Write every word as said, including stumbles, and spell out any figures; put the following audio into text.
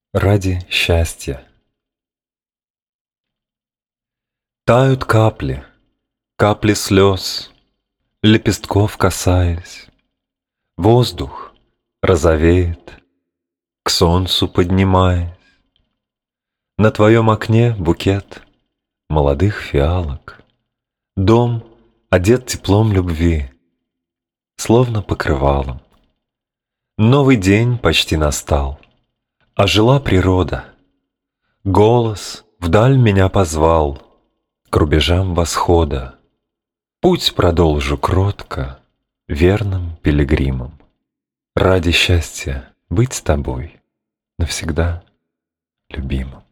Ради счастья. Тают капли, капли слез, лепестков касаясь. Воздух розовеет, к солнцу поднимаясь. На твоем окне букет молодых фиалок. Дом одет теплом любви, словно покрывалом. Новый день почти настал, ожила природа. Голос вдаль меня позвал к рубежам восхода. Путь продолжу кротко, верным пилигримом. Ради счастья быть с тобой навсегда любимым.